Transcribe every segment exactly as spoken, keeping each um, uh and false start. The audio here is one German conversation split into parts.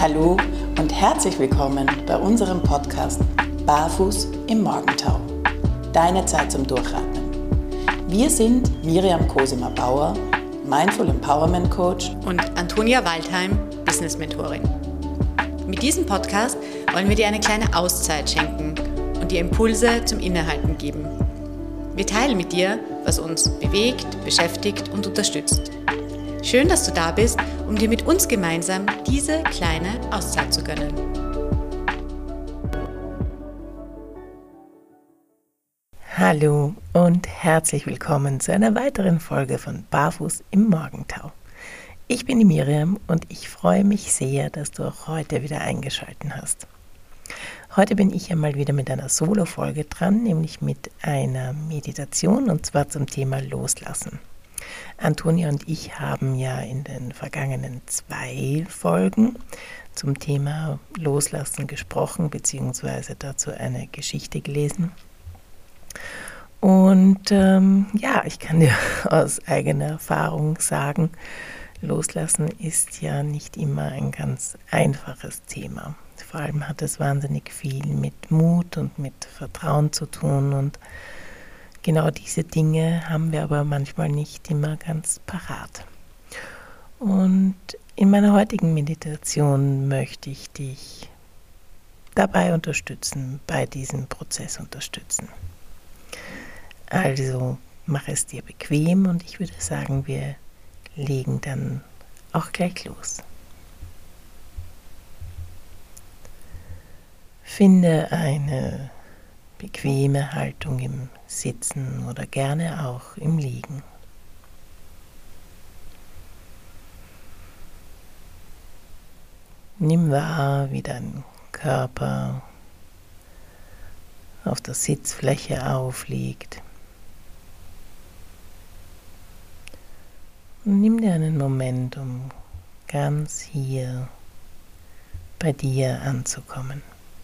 Hallo und herzlich willkommen bei unserem Podcast Barfuß im Morgentau. Deine Zeit zum Durchatmen. Wir sind Miriam Cosima-Bauer, Mindful Empowerment Coach und Antonia Waldheim, Business Mentorin. Mit diesem Podcast wollen wir dir eine kleine Auszeit schenken und dir Impulse zum Innehalten geben. Wir teilen mit dir, was uns bewegt, beschäftigt und unterstützt. Schön, dass du da bist, um dir mit uns gemeinsam diese kleine Auszeit zu gönnen. Hallo und herzlich willkommen zu einer weiteren Folge von Barfuß im Morgentau. Ich bin die Miriam und ich freue mich sehr, dass du auch heute wieder eingeschaltet hast. Heute bin ich einmal wieder mit einer Solo-Folge dran, nämlich mit einer Meditation und zwar zum Thema Loslassen. Antonia und ich haben ja in den vergangenen zwei Folgen zum Thema Loslassen gesprochen, beziehungsweise dazu eine Geschichte gelesen. Und ähm, ja, ich kann dir aus eigener Erfahrung sagen, Loslassen ist ja nicht immer ein ganz einfaches Thema. Vor allem hat es wahnsinnig viel mit Mut und mit Vertrauen zu tun und genau diese Dinge haben wir aber manchmal nicht immer ganz parat. Und in meiner heutigen Meditation möchte ich dich dabei unterstützen, bei diesem Prozess unterstützen. Also mach es dir bequem und ich würde sagen, wir legen dann auch gleich los. Finde eine bequeme Haltung im Sitzen oder gerne auch im Liegen. Nimm wahr, wie dein Körper auf der Sitzfläche aufliegt. Und nimm dir einen Moment, um ganz hier bei dir anzukommen.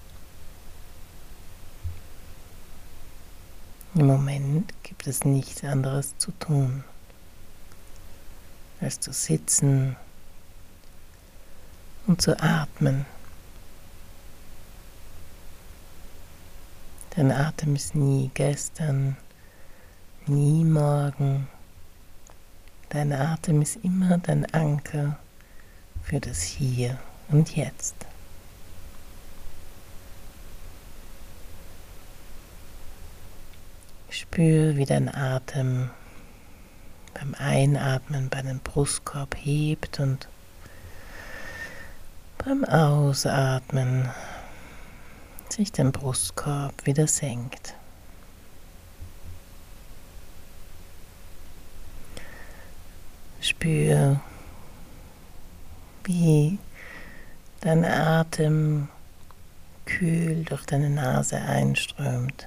Im Moment gibt es nichts anderes zu tun, als zu sitzen und zu atmen. Dein Atem ist nie gestern, nie morgen. Dein Atem ist immer dein Anker für das Hier und Jetzt. Spür, wie dein Atem beim Einatmen bei den Brustkorb hebt und beim Ausatmen sich der Brustkorb wieder senkt. Spür, wie dein Atem kühl durch deine Nase einströmt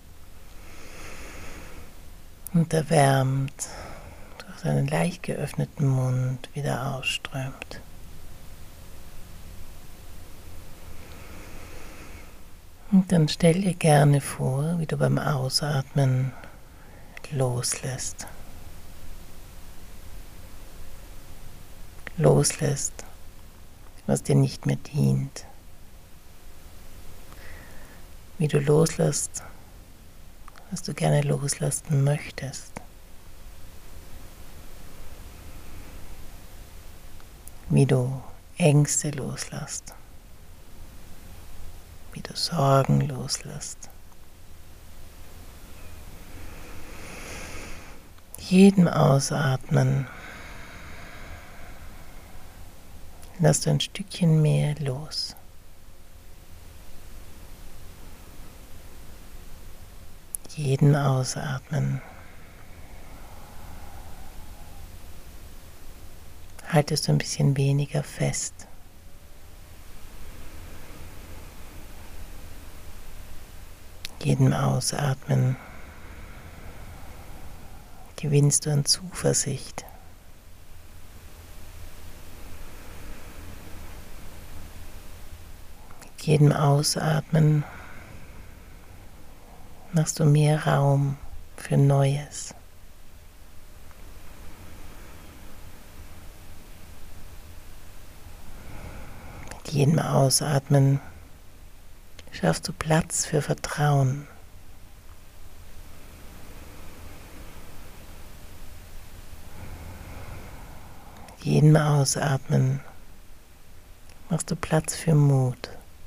und erwärmt durch deinen leicht geöffneten Mund wieder ausströmt. Und dann stell dir gerne vor, wie du beim Ausatmen loslässt. Loslässt, was dir nicht mehr dient. Wie du loslässt, was du gerne loslassen möchtest. Wie du Ängste loslässt. Wie du Sorgen loslässt. Jedem Ausatmen lass du ein Stückchen mehr los. Jeden Ausatmen haltest du ein bisschen weniger fest. Jedem Ausatmen gewinnst du an Zuversicht. Mit jedem Ausatmen machst du mehr Raum für Neues. jedem Ausatmen schaffst du Platz für Vertrauen. Mit jedem Ausatmen machst du Platz für Mut.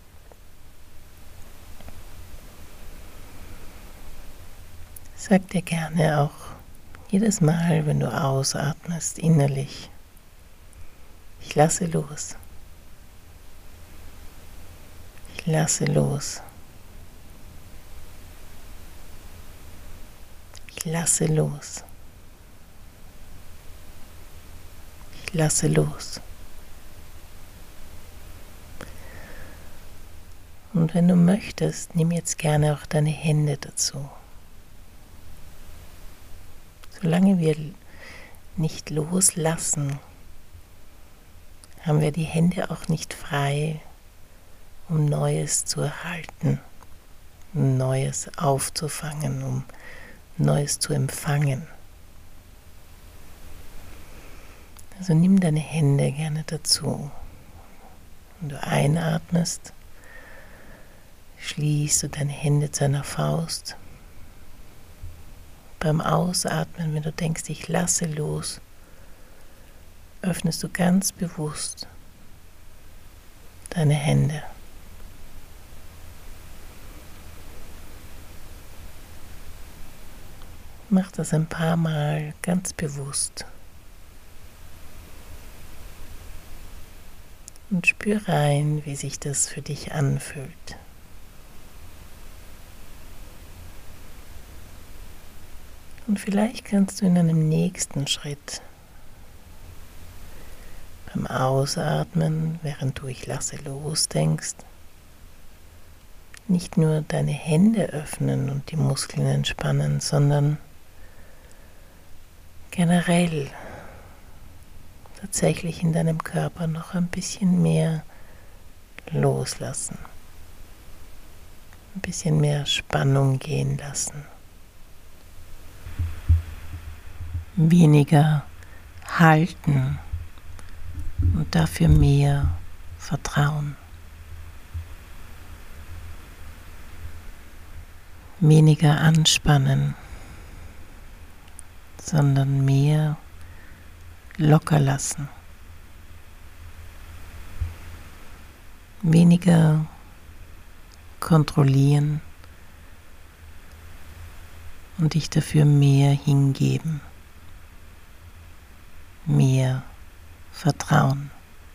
Sag dir gerne auch jedes Mal, wenn du ausatmest, innerlich: Ich lasse los. Ich lasse los. Ich lasse los. Ich lasse los. Und wenn du möchtest, nimm jetzt gerne auch deine Hände dazu. Solange wir nicht loslassen, haben wir die Hände auch nicht frei, um Neues zu erhalten, um Neues aufzufangen, um Neues zu empfangen. Also nimm deine Hände gerne dazu. Wenn du einatmest, schließt du deine Hände zu einer Faust. Beim Ausatmen, wenn du denkst, ich lasse los, öffnest du ganz bewusst deine Hände. Mach das ein paar Mal ganz bewusst. Und spür rein, wie sich das für dich anfühlt. Und vielleicht kannst du in einem nächsten Schritt beim Ausatmen, während du ich lasse los denkst, nicht nur deine Hände öffnen und die Muskeln entspannen, sondern generell tatsächlich in deinem Körper noch ein bisschen mehr loslassen, ein bisschen mehr Spannung gehen lassen. Weniger halten und dafür mehr Vertrauen. Weniger anspannen, sondern mehr locker lassen. Weniger kontrollieren und dich dafür mehr hingeben. Mehr Vertrauen.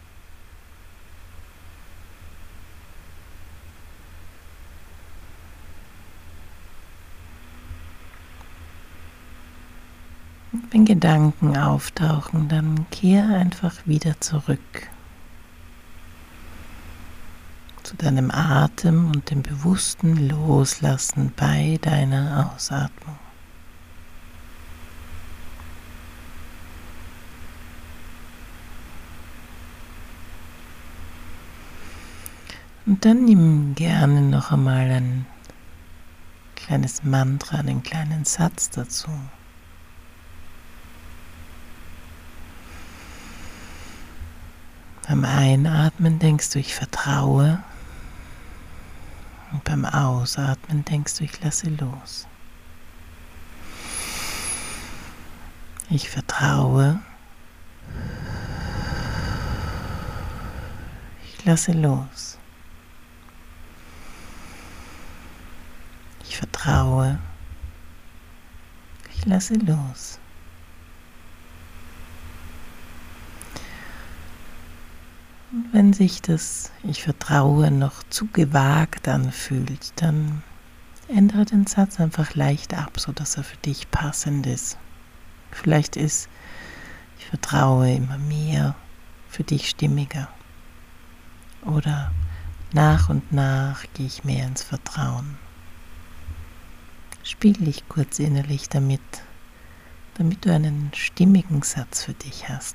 Und wenn Gedanken auftauchen, dann kehr einfach wieder zurück zu deinem Atem und dem bewussten Loslassen bei deiner Ausatmung. Und dann nimm gerne noch einmal ein kleines Mantra, einen kleinen Satz dazu. Beim Einatmen denkst du, ich vertraue. Und beim Ausatmen denkst du, ich lasse los. Ich vertraue. Ich lasse los. Ich vertraue, ich lasse los. Und wenn sich das Ich vertraue noch zu gewagt anfühlt, dann ändere den Satz einfach leicht ab, sodass er für dich passend ist. Vielleicht ist Ich vertraue immer mehr für dich stimmiger. Oder nach und nach gehe ich mehr ins Vertrauen. Spiel dich kurz innerlich damit, damit du einen stimmigen Satz für dich hast.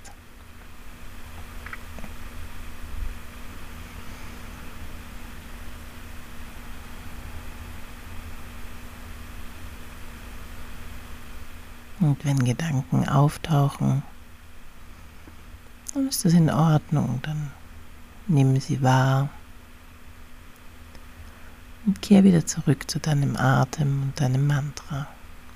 Und wenn Gedanken auftauchen, dann ist das in Ordnung, dann Nimm sie wahr und kehr wieder zurück zu deinem Atem und deinem Mantra.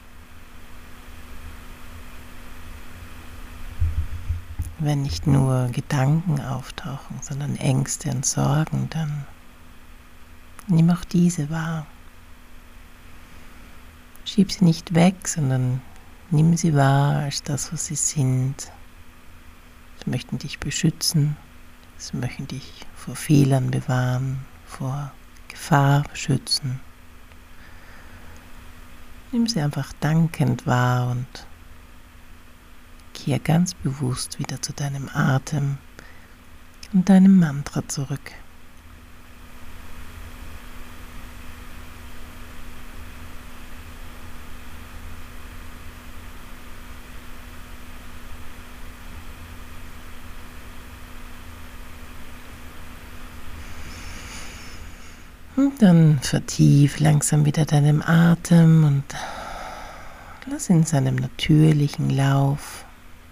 Wenn nicht nur Gedanken auftauchen, sondern Ängste und Sorgen, dann nimm auch diese wahr. Schieb sie nicht weg, sondern nimm sie wahr als das, was sie sind. Sie möchten dich beschützen, sie möchten dich vor Fehlern bewahren, vor Gefahr beschützen. Nimm sie einfach dankend wahr und kehr ganz bewusst wieder zu deinem Atem und deinem Mantra zurück. Und dann vertief langsam wieder deinen Atem und lass ihn seinem natürlichen Lauf.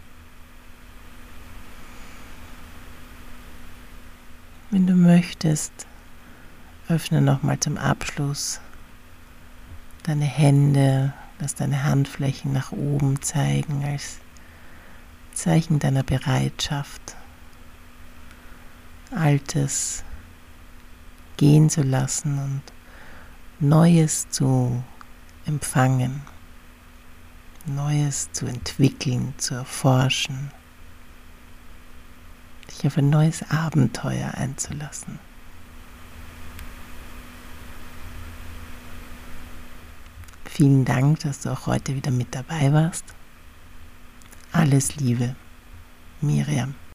Wenn du möchtest, öffne nochmal zum Abschluss deine Hände, lass deine Handflächen nach oben zeigen als Zeichen deiner Bereitschaft, Altes gehen zu lassen und Neues zu empfangen, Neues zu entwickeln, zu erforschen, dich auf ein neues Abenteuer einzulassen. Vielen Dank, dass du auch heute wieder mit dabei warst. Alles Liebe, Miriam.